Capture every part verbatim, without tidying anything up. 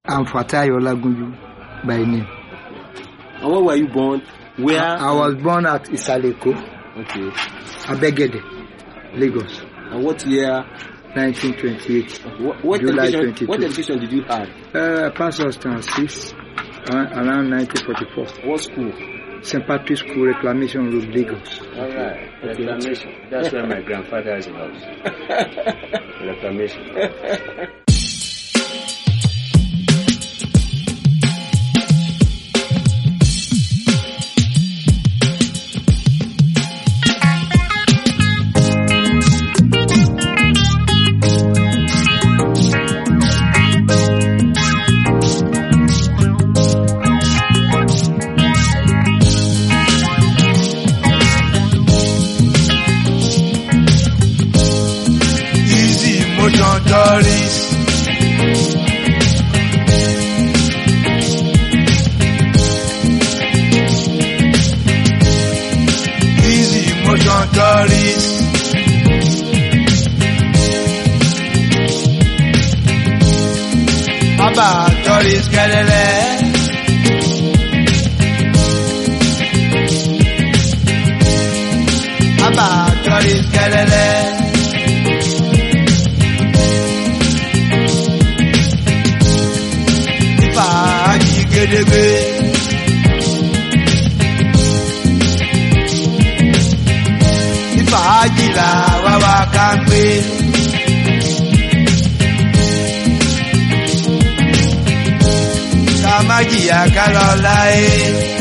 I'm Fatai Olagunju by name. And where were you born? Where? I, I was born at Isaleko. Okay. Abegede, Lagos. And what year? nineteen twenty-eight. What, what, July education, twenty-two. what education did you have? Uh, I passed out stand six around, around nineteen forty-four. What school? Saint Patrick's School, Reclamation Road, Lagos. All right. Reclamation. That's where my grandfather has a house. Reclamation. Tourist. Easy motion tourist. Baba tourist kelele. Baba tourist kelele. Fàájì gédégbé. Ní fàájì là wá wá ká ń gbé. Ká má jìyà ká lọ láyé.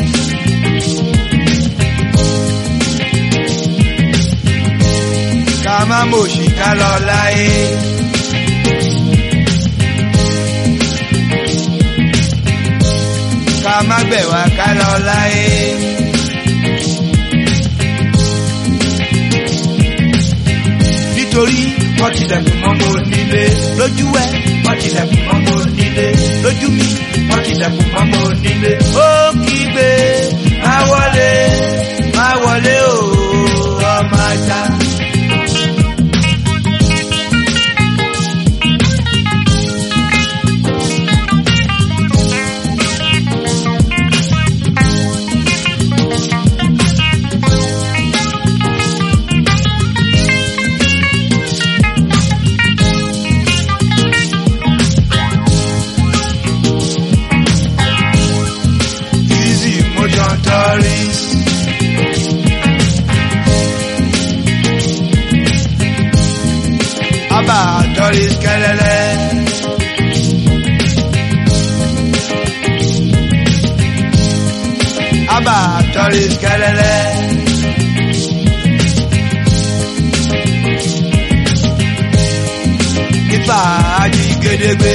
Ká má mòṣì ká lọ láyé. Ká má gbẹ̀wá ká lọ láyé. Nítorí wọ́n tilẹ̀kùn mọ́ mo nílé lójú ẹ̀, wọ́n tilẹ̀kùn mọ́ mo nílé lójú mi, wọ́n tilẹ̀kùn mọ́ mo nílé. Ó kígbe má wọlé má wọlé o ọmọ ajá. Tourist. Abba tourist kelele. Abba tourist kelele. Fàájì gédégbé.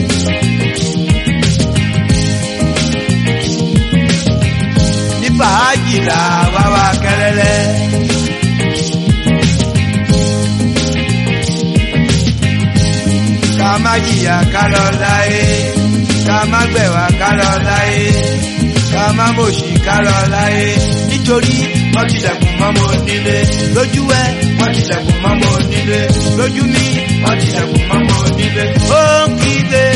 Fàájì là wá wá kẹlẹlẹ. Ká má jìyà ká lọ láyé. Ká má gbẹ̀wá ká lọ láyé. Ká má mòṣì ká lọ láyé. Nítorí wọ́n tilẹ̀kùn mọ́ mo nílé. Lójú ẹ̀ wọ́n tilẹ̀kùn mọ́ mo nílé. Lójú mi wọ́n tilẹ̀kùn mọ́ mo nílé. Ó ń kígbe